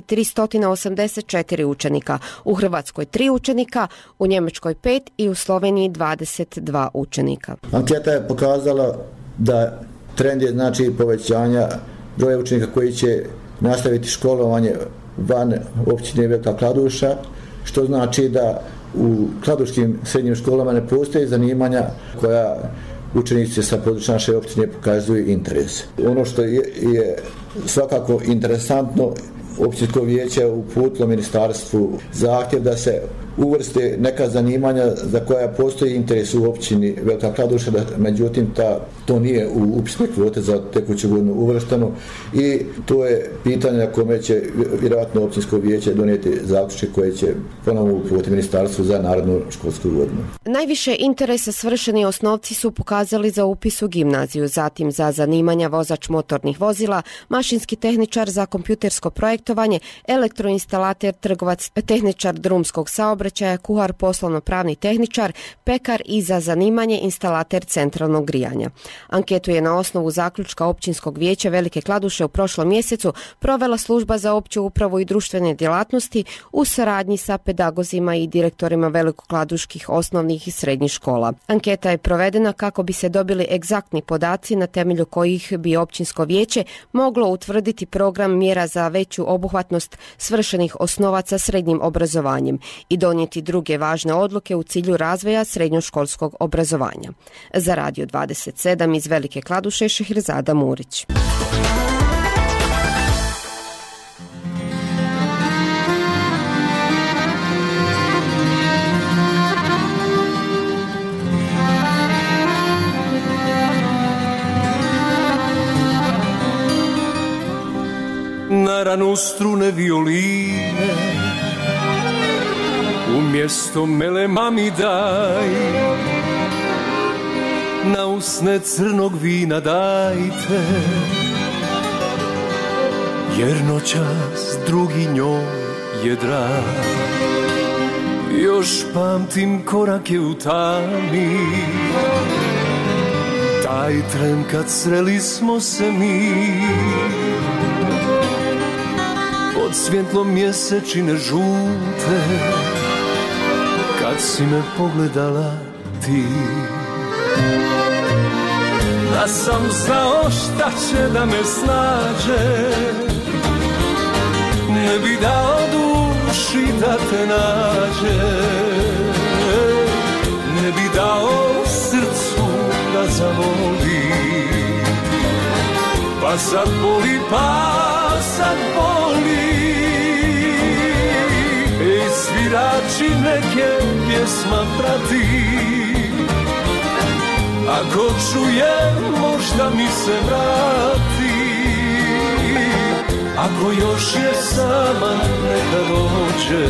384 učenika, u Hrvatskoj 3 učenika, u Njemačkoj 5 i u Sloveniji 22 učenika. Anketa je pokazala da trend je znači povećanja broja učenika koji će nastaviti školovanje van općine Velika Kladuša, što znači da u kladuškim srednjim školama ne postoje zanimanja koja učenici sa područja naše općine pokazuju interes. Ono što je svakako interesantno, općinsko vijeće je uputilo ministarstvu zahtjev da se uvrste neka zanimanja za koja postoji interes u općini Velika Kladuša, međutim to nije u upisne kvote za tekuću godinu uvršteno i to je pitanje na kome će vjerojatno općinsko vijeće donijeti zaključke koje će ponovno uputiti ministarstvu za narednu školsku godinu. Najviše interesa svršeni osnovci su pokazali za upis u gimnaziju, zatim za zanimanja vozač motornih vozila, mašinski tehničar za kompjutersko projektovanje, elektroinstalater, trgovac, tehničar drumskog saobraćaja, kuhar, poslovno-pravni tehničar, pekar i za zanimanje instalater centralnog grijanja. Anketu je na osnovu zaključka Općinskog vijeća Velike Kladuše u prošlom mjesecu provela služba za opću upravu i društvene djelatnosti u saradnji sa pedagozima i direktorima velikokladuških osnovnih i srednjih škola. Anketa je provedena kako bi se dobili egzaktni podaci na temelju kojih bi Općinsko vijeće moglo utvrditi program mjera za veću obuhvatnost svršenih osnovaca srednjim obrazovanjem i donijeti druge važne odluke u cilju razvoja srednjoškolskog obrazovanja. Za Radio 27 iz Velike Kladuše, Šehrizada Murić. Na ranu strune violine, umjesto mele mami daj, na usne crnog vina dajte, jer noćas drugi njoj je drag. Još pamtim korake u tami, taj tren kad sreli smo se mi, pod svjetlom mjesečine žute, kad si me pogledala ti. Da sam znao šta će da me snađe, ne bi dao duši da te nađe, ne bi dao srcu da zavoli. Pa sad boli, pa sad boli, ej svirači neke pjesma prati. Ako čuje, možda mi se vrati. Ako još je sama, neka dođe.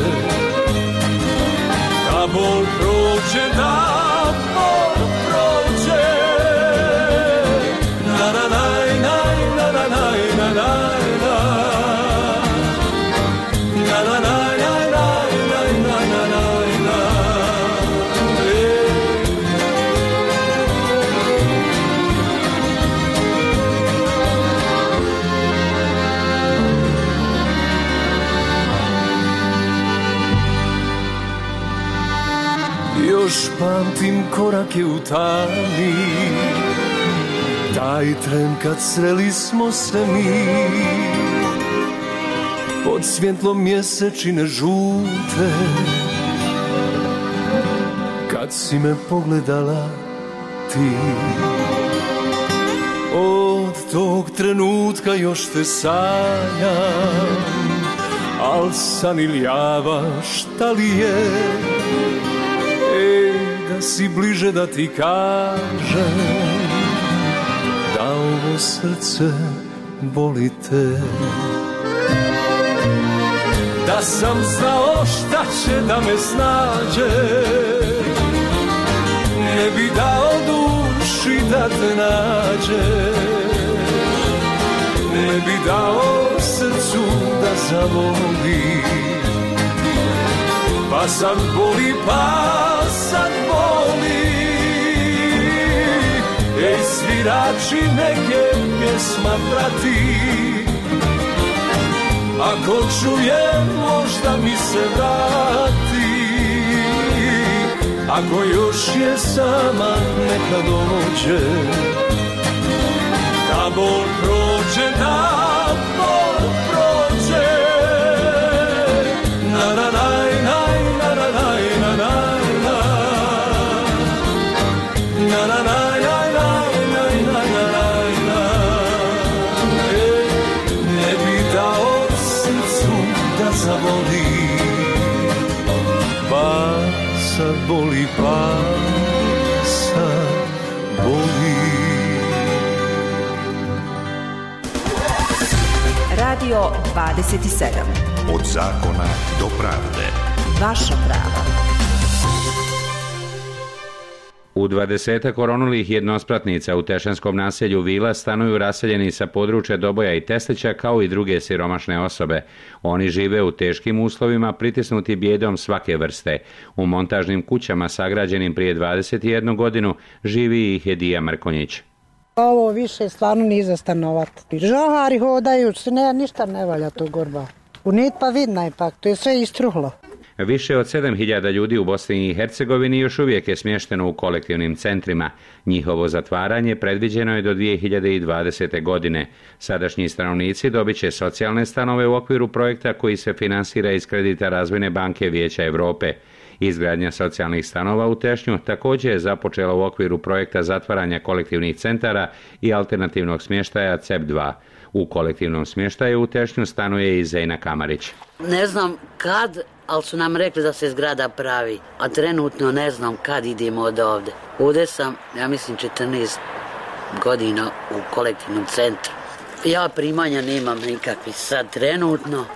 Da bol prođe, da bol prođe. Na na naj, naj, na na naj, na naj, na. Na na naj, naj, naj, naj, naj, naj, naj, naj. Još pamtim korake u tami, taj tren kad sreli smo se mi, pod svjetlom mjesečine žute, kad si me pogledala ti. Od tog trenutka još te sanjam, al san ili java, šta li je? Ej, da si bliže da ti kažem da ovo srce boli te. Da sam znao šta će da me snađe, ne bi dao duši da te nađe, ne bi dao srcu da zavoli. Pa sad boli, pa sad boli. Ej, svirači neke pjesma prati, ako čuje možda mi se vrati. Ako još je sama neka dođe, da bol prođe, da bol prođe. Na na naj, naj, na na naj, na naj, na. Na na naj, naj, naj, naj, naj, naj, naj. Ne bi dao srcu da zavoli, pa sad boli, pa sad boli. Radio 27. Od zakona do pravde. Vaša prava. U 20 koronulih jednospratnica u Tešanskom naselju Vila stanuju raseljeni sa područja Doboja i Teslića kao i druge siromašne osobe. Oni žive u teškim uslovima, pritisnuti bijedom svake vrste. U montažnim kućama sagrađenim prije 21 godinu živi i Hedija Mrkonjić. Ovo više stvarno nije za stanovati. Žohari hodaju, ništa ne valja tu gorba. U nit pa vidna ipak, to je sve istruhlo. Više od 7000 ljudi u Bosni i Hercegovini još uvijek je smješteno u kolektivnim centrima. Njihovo zatvaranje predviđeno je do 2020. godine. Sadašnji stanovnici dobit će socijalne stanove u okviru projekta koji se finansira iz kredita Razvojne banke Vijeća Europe. Izgradnja socijalnih stanova u Tešnju također je započela u okviru projekta zatvaranja kolektivnih centara i alternativnog smještaja CEP2. U kolektivnom smještaju u Tešnju stanuje i Zejna Kamarić. Ne znam kad, ali su nam rekli da se zgrada pravi, a trenutno ne znam kad idemo od ovde. Ovdje sam, ja mislim, 14 godina u kolektivnom centru. Ja primanja nemam nikakvih sad trenutno.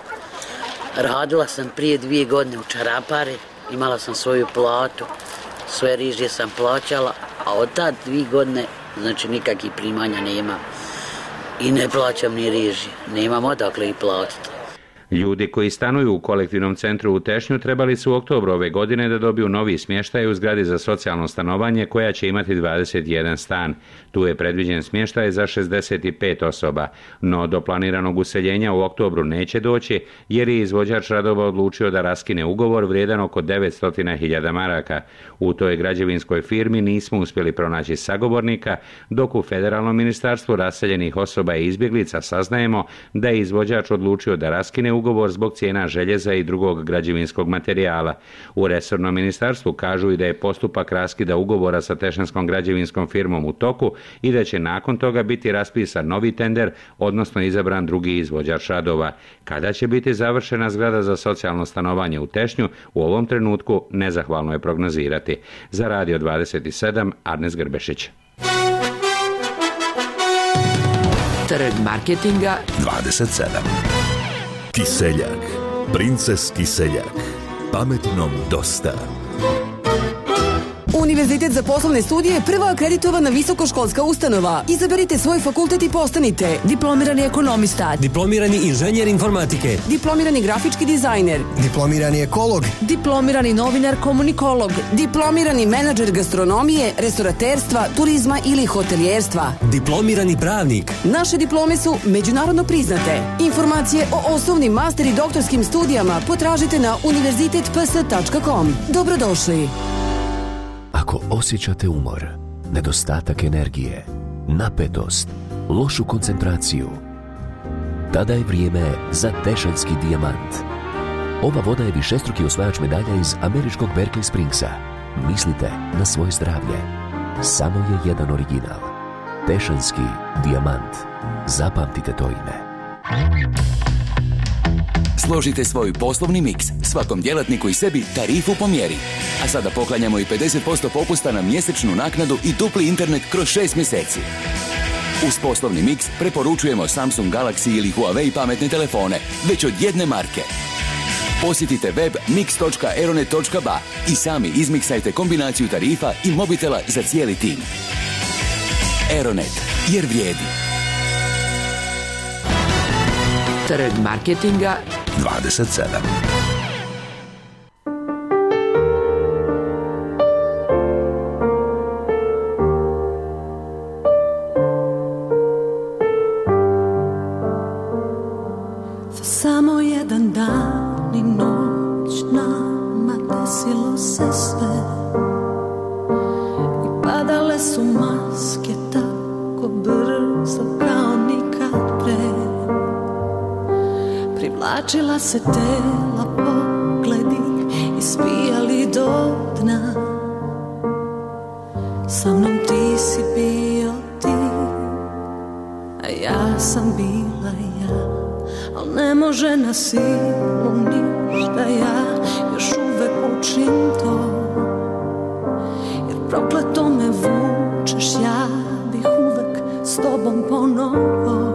Radila sam prije 2 godine u Čarapari, imala sam svoju platu, sve rižje sam plaćala, a od tad 2 godine, znači nikakvih primanja nemam. I ne plaćam ni režije, nemam odakle i platiti. Ljudi koji stanuju u kolektivnom centru u Tešnju trebali su u oktobru ove godine da dobiju novi smještaj u zgradi za socijalno stanovanje koja će imati 21 stan. Tu je predviđen smještaj za 65 osoba, no do planiranog useljenja u oktobru neće doći jer je izvođač radova odlučio da raskine ugovor vrijedan oko 900.000 maraka. U toj građevinskoj firmi nismo uspjeli pronaći sagovornika, dok u Federalnom ministarstvu raseljenih osoba i izbjeglica saznajemo da je izvođač odlučio da raskine ugovor zbog cijena željeza i drugog građevinskog materijala. U resornom ministarstvu kažu i da je postupak raskida ugovora sa tešanskom građevinskom firmom u toku i da će nakon toga biti raspisan novi tender, odnosno izabran drugi izvođač radova. Kada će biti završena zgrada za socijalno stanovanje u Tešnju, u ovom trenutku nezahvalno je prognozirati. Za Radio 27, Arnes Grbešić. Trg marketinga 27. Kiseljak. Princes Kiseljak. Pametnom dosta. Univerzitet za poslovne studije, prva akreditovana visokoškolska ustanova. Izaberite svoj fakultet i postanite diplomirani ekonomista, diplomirani inženjer informatike, diplomirani grafički dizajner, diplomirani ekolog, diplomirani novinar komunikolog, diplomirani menadžer gastronomije, restoraterstva, turizma ili hotelijerstva, diplomirani pravnik. Naše diplome su međunarodno priznate. Informacije o osnovnim, master i doktorskim studijama potražite na univerzitetps.com. Dobrodošli. Ako osjećate umor, nedostatak energije, napetost, lošu koncentraciju, tada je vrijeme za Tešanski dijamant. Ova voda je višestruki osvajač medalja iz američkog Berkeley Springsa. Mislite na svoje zdravlje. Samo je jedan original. Tešanski dijamant. Zapamtite to ime. Složite svoj poslovni miks, svakom djelatniku i sebi tarifu po mjeri. A sada poklanjamo i 50% popusta na mjesečnu naknadu i dupli internet kroz 6 mjeseci. Uz poslovni miks preporučujemo Samsung Galaxy ili Huawei pametne telefone, već od jedne marke. Posjetite web mix.aeronet.ba i sami izmiksajte kombinaciju tarifa i mobitela za cijeli tim. Aeronet, jer vrijedi. Trg marketinga 27. Za samo jedan dan i noć nama desilo se sve i padale su maske tako brzo kao nikad pre. Privlačila se tela, pogledi ispijali do dna. Sa mnom ti si bio ti, a ja sam bila ja. Al ne može na silu ništa, ja još uvek učim to. Jer prokleto me vučeš, ja bih uvek s tobom ponovo.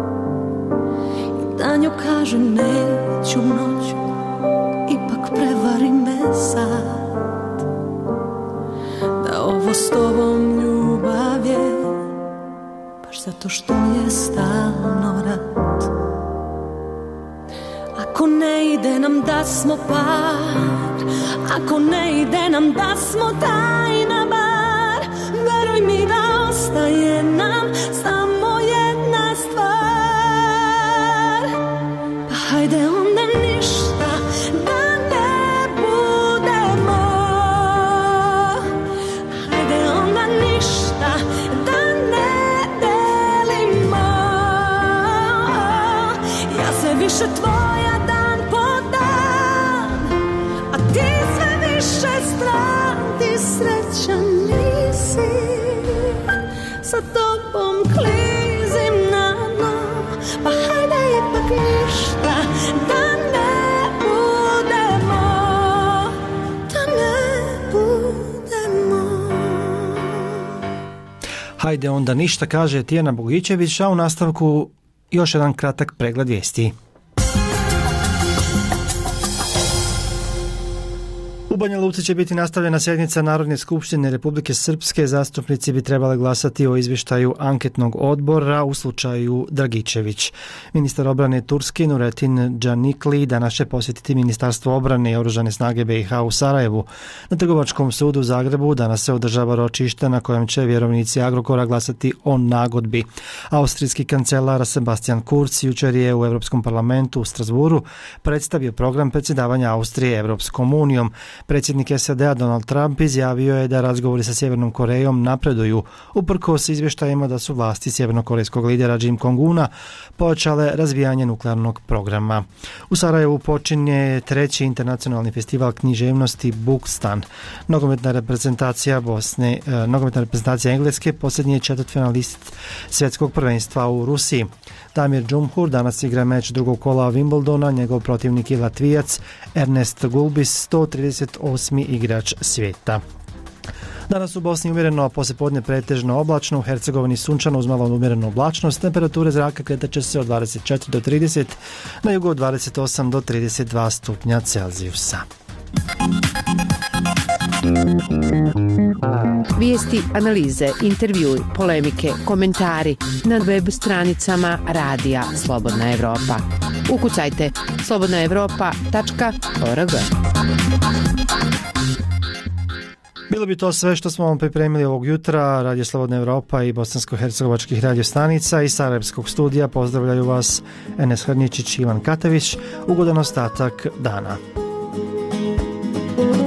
I danju kažem neću, noću ipak prevari me sad. Da ovo s tobom ljubav je, baš zato što je stalno rat. Ako ne ide nam da smo par, ako ne ide nam da smo tajna bar, veruj mi da ostaje nam samo jedna stvar. Pa hajde onda ništa da ne budemo, hajde onda ništa da ne delimo. Ja se više tvoja srećan nisi, sa tobom klizim na dno. Pa hajde ipak ništa da ne budemo, da ne budemo. Hajde onda ništa, kaže Tijana Bogićević, a u nastavku još jedan kratak pregled vijesti. U Banja Luci će biti nastavljena sjednica Narodne skupštine Republike Srpske. Zastupnici bi trebali glasati o izvještaju anketnog odbora u slučaju Dragičević. Ministar obrane Turske Nurettin Džanikli danas će posjetiti Ministarstvo obrane i Oružane snage BiH u Sarajevu. Na Trgovačkom sudu u Zagrebu danas se održava ročište na kojem će vjerovnici Agrokora glasati o nagodbi. Austrijski kancelar Sebastian Kurz jučer je u Europskom parlamentu u Strasburu predstavio program predsjedavanja Austrije Europskom unijom. Predsjednik SAD-a Donald Trump izjavio je da razgovori sa Sjevernom Korejom napreduju, uprkos izvještajima da su vlasti sjevernokorejskog lidera Kim Jong-una počele razvijanje nuklearnog programa. U Sarajevu počinje 3. internacionalni festival književnosti Bukstan. Nogometna reprezentacija Engleske posljednji je četvrtfinalist svjetskog prvenstva u Rusiji. Damir Džumhur danas igra meč drugog kola Wimbledona, njegov protivnik je Latvijac Ernest Gulbis, 138. igrač svijeta. Danas u Bosni umjereno, a poslijepodne pretežno oblačno, u Hercegovini sunčano uz malo umjerenu oblačnost, temperature zraka kretat će se od 24 do 30, na jugu od 28 do 32 stupnja Celzijusa. Vijesti, analize, intervjui, polemike, komentari na web stranicama Radija Slobodna Evropa. Ukucajte slobodnaevropa.org. Bilo bi to sve što smo vam pripremili ovog jutra. Radio Slobodna Evropa i bosansko-hercegovačkih radio stanica i sarajevskog studija pozdravljaju vas Enes Hrničić i Ivan Katavić. Ugodan ostatak dana.